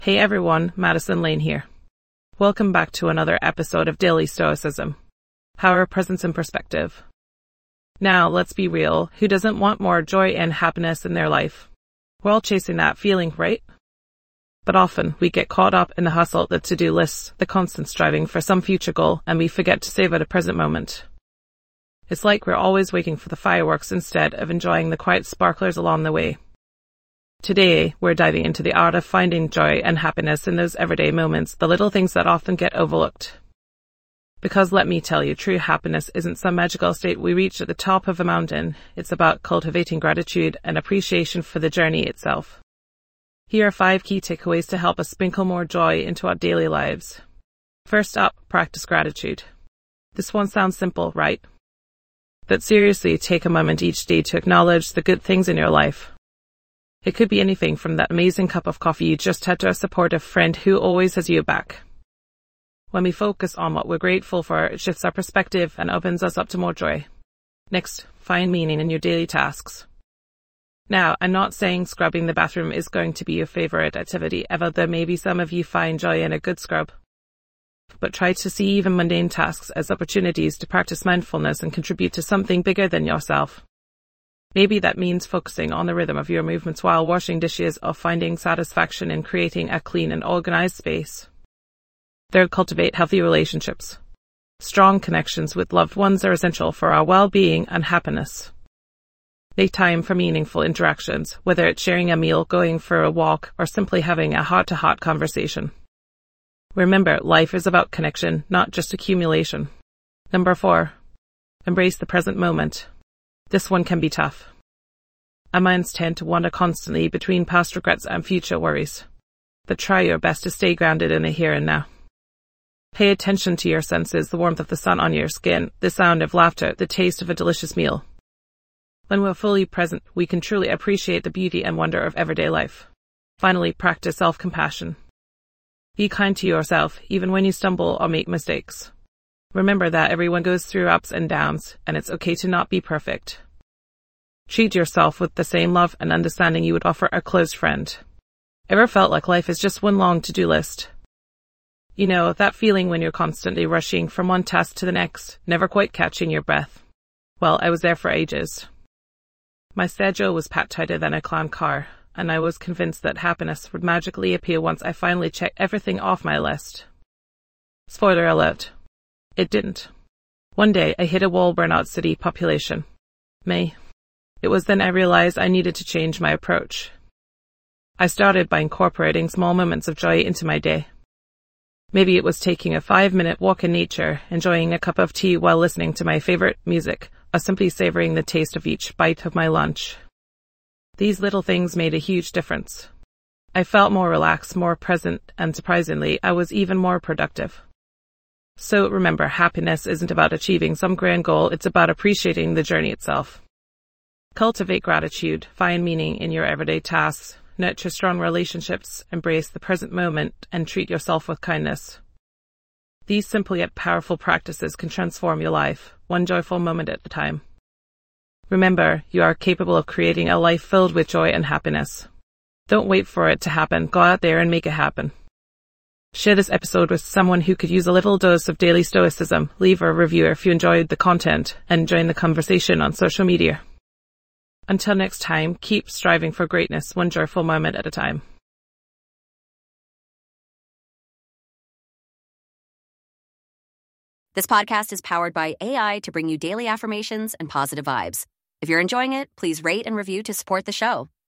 Hey everyone, Madison Lane here. Welcome back to another episode of Daily Stoicism. Power, presence, and perspective. Now, let's be real. Who doesn't want more joy and happiness in their life? We're all chasing that feeling, right? But often, we get caught up in the hustle, the to-do list, the constant striving for some future goal, and we forget to savor the present moment. It's like we're always waiting for the fireworks instead of enjoying the quiet sparklers along the way. Today, we're diving into the art of finding joy and happiness in those everyday moments, the little things that often get overlooked. Because let me tell you, true happiness isn't some magical state we reach at the top of a mountain. It's about cultivating gratitude and appreciation for the journey itself. Here are 5 key takeaways to help us sprinkle more joy into our daily lives. First up, practice gratitude. This one sounds simple, right? But seriously, take a moment each day to acknowledge the good things in your life. It could be anything from that amazing cup of coffee you just had to a supportive friend who always has you back. When we focus on what we're grateful for, it shifts our perspective and opens us up to more joy. Next, find meaning in your daily tasks. Now, I'm not saying scrubbing the bathroom is going to be your favorite activity ever, though maybe some of you find joy in a good scrub. But try to see even mundane tasks as opportunities to practice mindfulness and contribute to something bigger than yourself. Maybe that means focusing on the rhythm of your movements while washing dishes or finding satisfaction in creating a clean and organized space. Third, cultivate healthy relationships. Strong connections with loved ones are essential for our well-being and happiness. Make time for meaningful interactions, whether it's sharing a meal, going for a walk, or simply having a heart-to-heart conversation. Remember, life is about connection, not just accumulation. Number 4, embrace the present moment. This one can be tough. Our minds tend to wander constantly between past regrets and future worries. But try your best to stay grounded in the here and now. Pay attention to your senses, the warmth of the sun on your skin, the sound of laughter, the taste of a delicious meal. When we're fully present, we can truly appreciate the beauty and wonder of everyday life. Finally, practice self-compassion. Be kind to yourself, even when you stumble or make mistakes. Remember that everyone goes through ups and downs, and it's okay to not be perfect. Treat yourself with the same love and understanding you would offer a close friend. Ever felt like life is just one long to-do list? You know, that feeling when you're constantly rushing from one task to the next, never quite catching your breath. Well, I was there for ages. My schedule was packed tighter than a clown car, and I was convinced that happiness would magically appear once I finally checked everything off my list. Spoiler alert. It didn't. One day, I hit a wall burnout city population. May. It was then I realized I needed to change my approach. I started by incorporating small moments of joy into my day. Maybe it was taking a 5-minute walk in nature, enjoying a cup of tea while listening to my favorite music, or simply savoring the taste of each bite of my lunch. These little things made a huge difference. I felt more relaxed, more present, and surprisingly, I was even more productive. So remember, happiness isn't about achieving some grand goal, it's about appreciating the journey itself. Cultivate gratitude, find meaning in your everyday tasks, nurture strong relationships, embrace the present moment, and treat yourself with kindness. These simple yet powerful practices can transform your life, one joyful moment at a time. Remember, you are capable of creating a life filled with joy and happiness. Don't wait for it to happen, go out there and make it happen. Share this episode with someone who could use a little dose of daily stoicism. Leave a review if you enjoyed the content, and join the conversation on social media. Until next time, keep striving for greatness, one joyful moment at a time. This podcast is powered by AI to bring you daily affirmations and positive vibes. If you're enjoying it, please rate and review to support the show.